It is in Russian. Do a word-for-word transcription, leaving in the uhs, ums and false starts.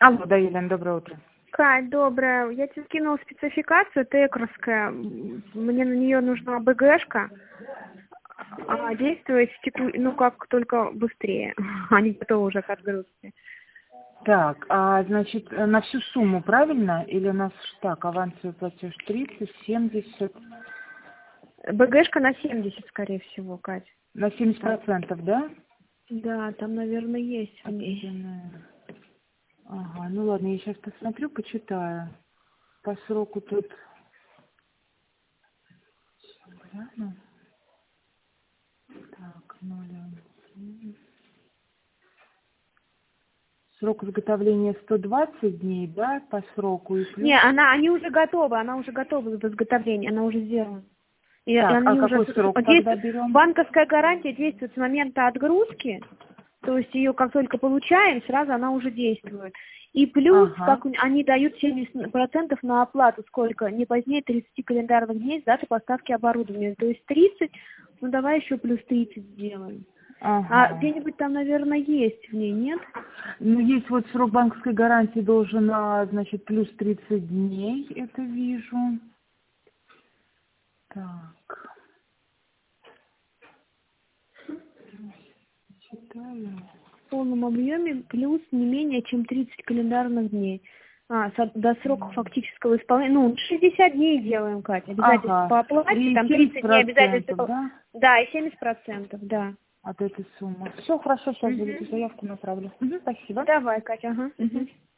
Алло, да, Елена, доброе утро. Кать, доброе. Я тебе скинула спецификацию текровская. Мне на нее нужна БГшка. А действовать в теку... ну как только быстрее. Они готовы уже к отгрузке. Так, а значит, на всю сумму, правильно? Или у нас так, авансовый платеж тридцать, семьдесят? БГшка на семьдесят, скорее всего, Кать. На семьдесят процентов, да? Да, там, наверное, есть в ней. Определенная. Ага, ну ладно, я сейчас посмотрю, почитаю. По сроку тут... Гляну. Так, ноль. Срок изготовления сто двадцать дней, да, по сроку и плюс... Не, она, они уже готовы, она уже готова в изготовлении, она уже сделана. И Так, они а уже какой срок действуют. тогда берем? Банковская гарантия действует с момента отгрузки, то есть ее как только получаем, сразу она уже действует. И плюс, Ага. как они дают семьдесят процентов на оплату, сколько? Не позднее тридцати календарных дней с даты поставки оборудования. То есть тридцать, ну давай еще плюс тридцать сделаем. Ага. А где-нибудь там, наверное, есть в ней, нет? Ну, есть вот срок банковской гарантии должен, а, значит, плюс тридцать дней, это вижу. Так. Читаю. В полном объеме плюс не менее чем тридцать календарных дней. А, со- до срока фактического исполнения, ну, шестьдесят дней делаем, Катя, обязательства Ага. по оплате, И там семьдесят тридцать дней обязательства, процентов, по- да, да, и семьдесят процентов, да. от этой суммы. Все хорошо, сейчас Мгм. буду заявку направлю. Мгм, спасибо. Давай, Катя, ага. Мгм.